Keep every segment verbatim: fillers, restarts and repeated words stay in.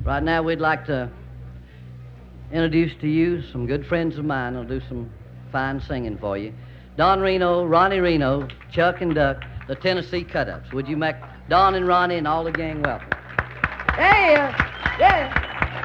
Right now, we'd like to introduce to you some good friends of mine who'll do some fine singing for you. Don Reno, Ronnie Reno, Chuck and Duck, the Tennessee Cut-Ups. Would you make Don and Ronnie and all the gang welcome? Yeah, yeah.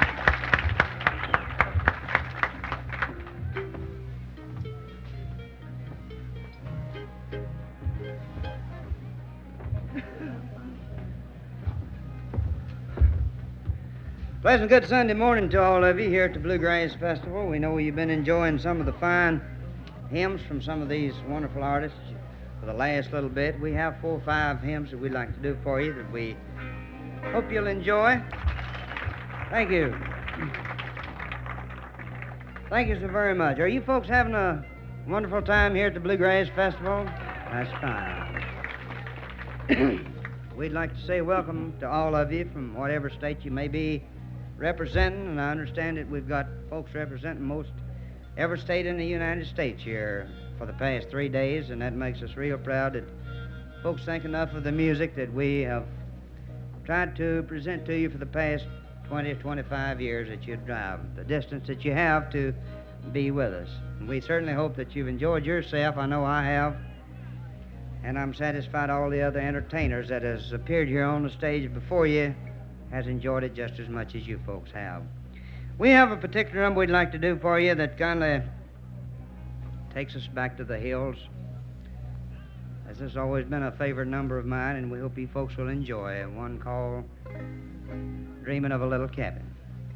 Pleasant good Sunday morning to all of you here at the Bluegrass Festival. We know you've been enjoying some of the fine hymns from some of these wonderful artists for the last little bit. We have four or five hymns that we'd like to do for you that we hope you'll enjoy. Thank you. Thank you so very much. Are you folks having a wonderful time here at the Bluegrass Festival? That's fine. We'd like to say welcome to all of you from whatever state you may be representing, and I understand that we've got folks representing most every state in the United States here for the past three days, and that makes us real proud that folks think enough of the music that we have tried to present to you for the past twenty or twenty-five years that you drive the distance that you have to be with us. And we certainly hope that you've enjoyed yourself. I know I have, and I'm satisfied all the other entertainers that has appeared here on the stage before you has enjoyed it just as much as you folks have. We have a particular number we'd like to do for you that kind of takes us back to the hills. This has always been a favorite number of mine, and we hope you folks will enjoy it. One called Dreaming of a Little Cabin.